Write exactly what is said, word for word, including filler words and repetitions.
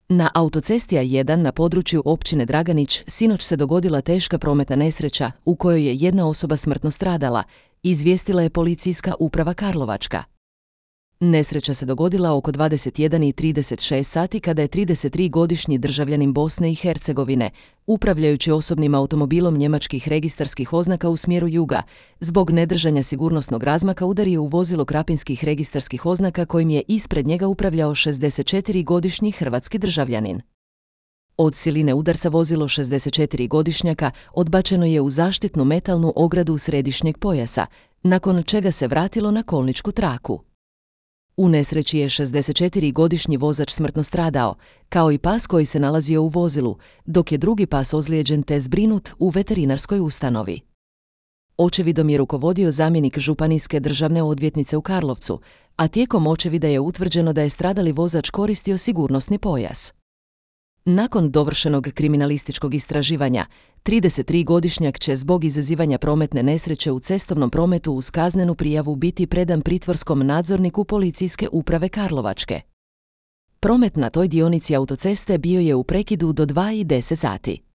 Na autocesti A jedan na području općine Draganić sinoć se dogodila teška prometna nesreća u kojoj je jedna osoba smrtno stradala, izvijestila je policijska uprava Karlovačka. Nesreća se dogodila oko dvadeset jedan i trideset šest sati kada je tridesettrigodišnji državljanin Bosne i Hercegovine, upravljajući osobnim automobilom njemačkih registarskih oznaka u smjeru juga, zbog nedržanja sigurnosnog razmaka udario u vozilo krapinskih registarskih oznaka kojim je ispred njega upravljao šezdesetčetverogodišnji hrvatski državljanin. Od siline udarca vozilo šezdesetčetverogodišnjaka odbačeno je u zaštitnu metalnu ogradu središnjeg pojasa, nakon čega se vratilo na kolničku traku. U nesreći je šezdesetčetverogodišnji vozač smrtno stradao, kao i pas koji se nalazio u vozilu, dok je drugi pas ozlijeđen te zbrinut u veterinarskoj ustanovi. Očevidom je rukovodio zamjenik županijske državne odvjetnice u Karlovcu, a tijekom očevida je utvrđeno da je stradali vozač koristio sigurnosni pojas. Nakon dovršenog kriminalističkog istraživanja, tridesettrigodišnjak će zbog izazivanja prometne nesreće u cestovnom prometu uz kaznenu prijavu biti predan pritvorskom nadzorniku policijske uprave Karlovačke. Promet na toj dionici autoceste bio je u prekidu do dva i deset sati.